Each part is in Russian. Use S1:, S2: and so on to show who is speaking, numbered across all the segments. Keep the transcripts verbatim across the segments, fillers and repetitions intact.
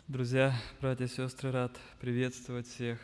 S1: Друзья, братья и сестры, рад приветствовать всех.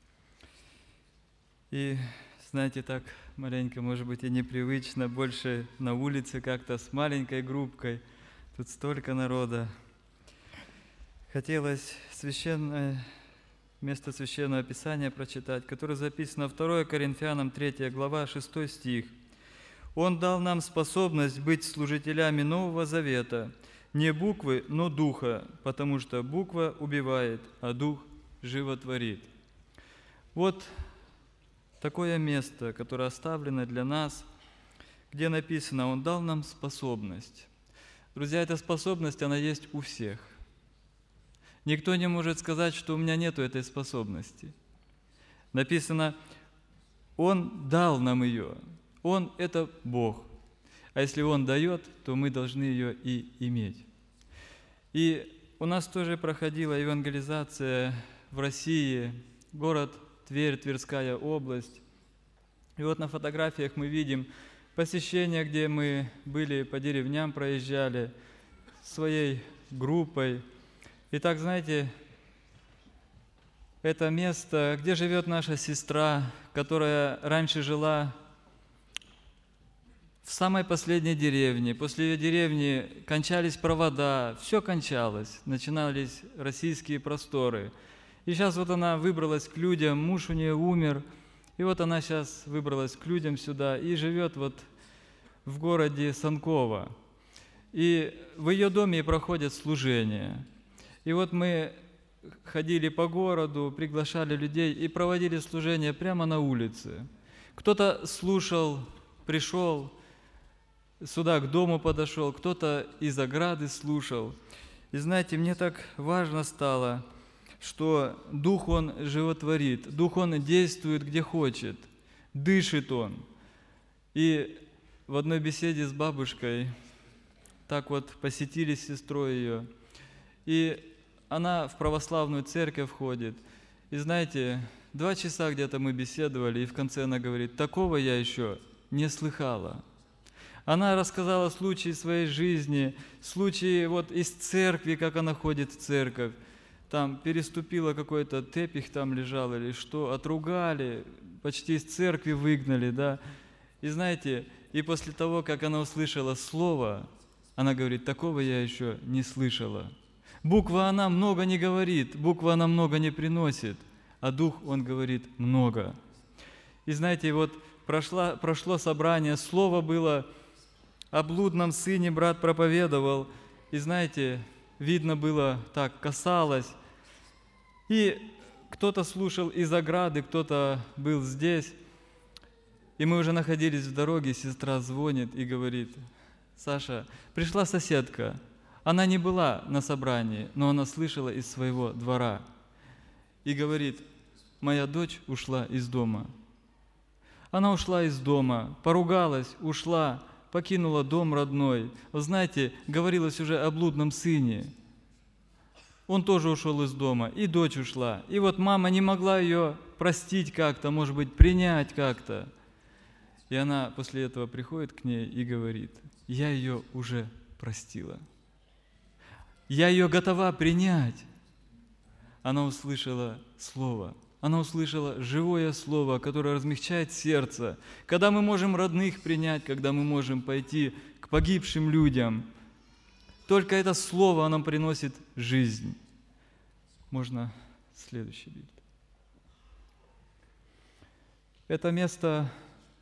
S1: И, знаете, так маленько, может быть, и непривычно, больше на улице как-то с маленькой группкой. Тут столько народа. Хотелось священное, место Священного Писания прочитать, которое записано второе Коринфянам третья глава, шестой стих. «Он дал нам способность быть служителями Нового Завета, не буквы, но духа, потому что буква убивает, а дух животворит». Вот такое место, которое оставлено для нас, где написано: «Он дал нам способность». Друзья, эта способность, она есть у всех. Никто не может сказать, что у меня нету этой способности. Написано: Он дал нам ее. Он – это Бог. А если Он дает, то мы должны ее и иметь. И у нас тоже проходила евангелизация в России, город Тверь, Тверская область. И вот на фотографиях мы видим посещение, где мы были по деревням, проезжали своей группой. И так, знаете, это место, где живет наша сестра, которая раньше жила в самой последней деревне. После ее деревни кончались провода, все кончалось, начинались российские просторы. И сейчас вот она выбралась к людям, муж у нее умер, и вот она сейчас выбралась к людям сюда и живет вот в городе Санково. И в ее доме проходят служения. И вот мы ходили по городу, приглашали людей и проводили служения прямо на улице. Кто-то слушал, пришел, сюда к дому подошел, кто-то из ограды слушал. И знаете, мне так важно стало, что Дух Он животворит, Дух Он действует где хочет, дышит Он. И в одной беседе с бабушкой так вот посетили с сестрой ее, и она в православную церковь ходит. И знаете, два часа где-то мы беседовали, и в конце она говорит: такого я еще не слыхала. Она рассказала случаи своей жизни, случаи вот из церкви, как она ходит в церковь. Там переступила какой-то тепих, там лежал или что, отругали, почти из церкви выгнали, да. И знаете, и после того, как она услышала слово, она говорит: такого я еще не слышала. Буква она много не говорит, буква она много не приносит, а Дух, Он говорит много. И знаете, вот прошло, прошло собрание, слово было о блудном сыне, брат проповедовал, и знаете, видно было так, касалось. И кто-то слушал из ограды, кто-то был здесь, и мы уже находились в дороге, сестра звонит и говорит: Саша, пришла соседка, она не была на собрании, но она слышала из своего двора, и говорит: моя дочь ушла из дома. Она ушла из дома, поругалась, ушла, покинула дом родной. Вы знаете, говорилось уже о блудном сыне. Он тоже ушел из дома, и дочь ушла. И вот мама не могла ее простить как-то, может быть, принять как-то. И она после этого приходит к ней и говорит: я ее уже простила. Я ее готова принять. Она услышала слово. Она услышала живое слово, которое размягчает сердце. Когда мы можем родных принять, когда мы можем пойти к погибшим людям, только это слово нам приносит жизнь. Можно следующий билд. Это место,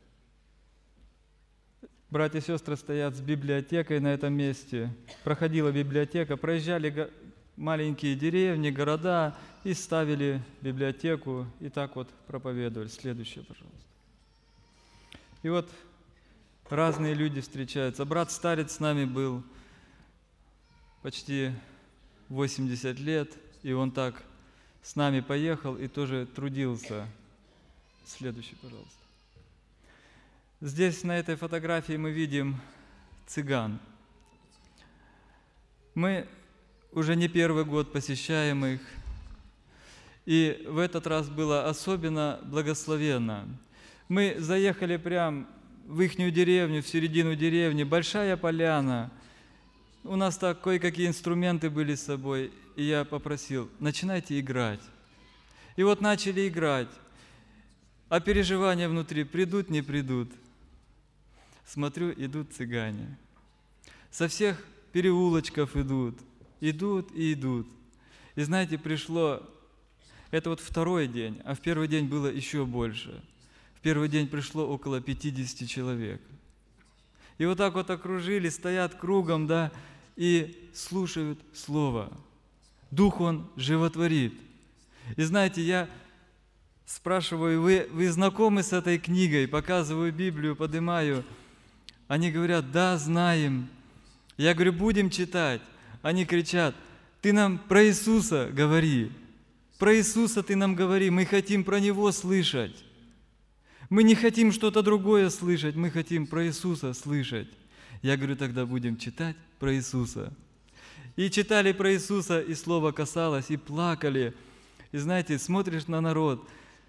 S1: братья и сестры стоят с библиотекой на этом месте. Проходила библиотека, проезжали маленькие деревни, города и ставили библиотеку, и так вот проповедовали. Следующее, пожалуйста. И вот разные люди встречаются. Брат-старец с нами был почти восемьдесят лет, и он так с нами поехал и тоже трудился. Следующий, пожалуйста. Здесь на этой фотографии мы видим цыган. Мы уже не первый год посещаем их, и в этот раз было особенно благословенно. Мы заехали прямо в ихнюю деревню, в середину деревни, большая поляна, у нас так кое-какие инструменты были с собой, и я попросил, начинайте играть. И вот начали играть, а переживания внутри придут, не придут. Смотрю, идут цыгане. Со всех переулочков идут, идут и идут. И знаете, пришло, это вот второй день, а в первый день было еще больше. В первый день пришло около пятидесяти человек. И вот так вот окружили, стоят кругом, да, и слушают Слово. Дух Он животворит. И знаете, я спрашиваю, вы, вы знакомы с этой книгой? Показываю Библию, поднимаю. Они говорят, да, знаем. Я говорю, будем читать. Они кричат, ты нам про Иисуса говори. Про Иисуса ты нам говори, мы хотим про Него слышать. Мы не хотим что-то другое слышать, мы хотим про Иисуса слышать. Я говорю, тогда будем читать про Иисуса. И читали про Иисуса, и Слово касалось, и плакали. И знаете, смотришь на народ.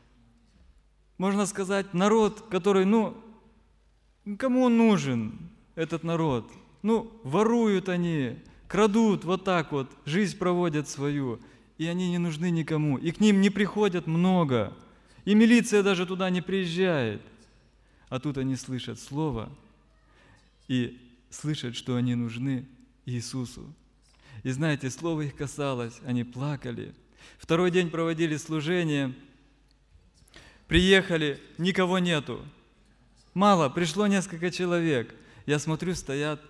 S1: Можно сказать, народ, который, ну, кому он нужен, этот народ? Ну, воруют они, крадут вот так вот, жизнь проводят свою. И они не нужны никому. И к ним не приходят много. И милиция даже туда не приезжает. А тут они слышат Слово и слышат, что они нужны Иисусу. И знаете, Слово их касалось, они плакали. Второй день проводили служение, приехали, никого нету. Мало, пришло несколько человек. Я смотрю, стоят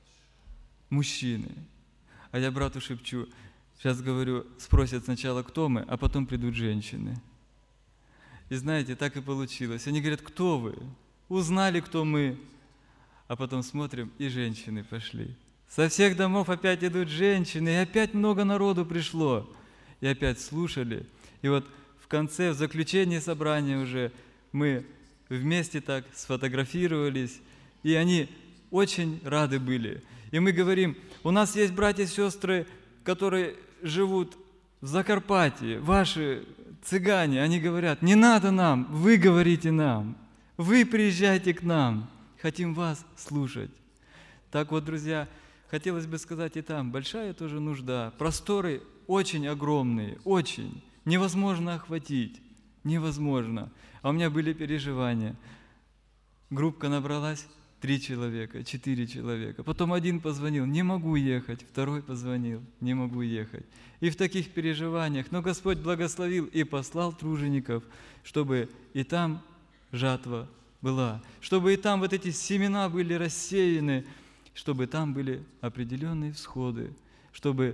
S1: мужчины. А я брату шепчу, сейчас говорю, спросят сначала, кто мы, а потом придут женщины. И знаете, так и получилось. Они говорят, кто вы? Узнали, кто мы. А потом смотрим, и женщины пошли. Со всех домов опять идут женщины, и опять много народу пришло. И опять слушали. И вот в конце, в заключении собрания уже мы вместе так сфотографировались, и они очень рады были. И мы говорим, у нас есть братья и сестры, которые живут в Закарпатье, ваши цыгане, они говорят, не надо нам, вы говорите нам, вы приезжайте к нам, хотим вас слушать. Так вот, друзья, хотелось бы сказать и там, большая тоже нужда, просторы очень огромные, очень, невозможно охватить, невозможно. А у меня были переживания. Группка набралась, три человека, четыре человека. Потом один позвонил, не могу ехать, второй позвонил, не могу ехать. И в таких переживаниях, но Господь благословил и послал тружеников, чтобы и там жатва была, чтобы и там вот эти семена были рассеяны, чтобы там были определенные всходы, чтобы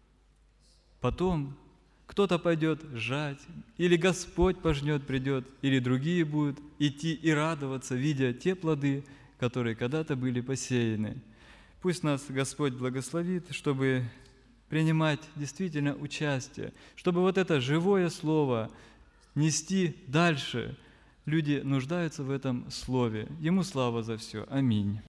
S1: потом кто-то пойдет жать, или Господь пожнет, придет, или другие будут идти и радоваться, видя те плоды, которые когда-то были посеяны. Пусть нас Господь благословит, чтобы принимать действительно участие, чтобы вот это живое Слово нести дальше. Люди нуждаются в этом Слове. Ему слава за все. Аминь.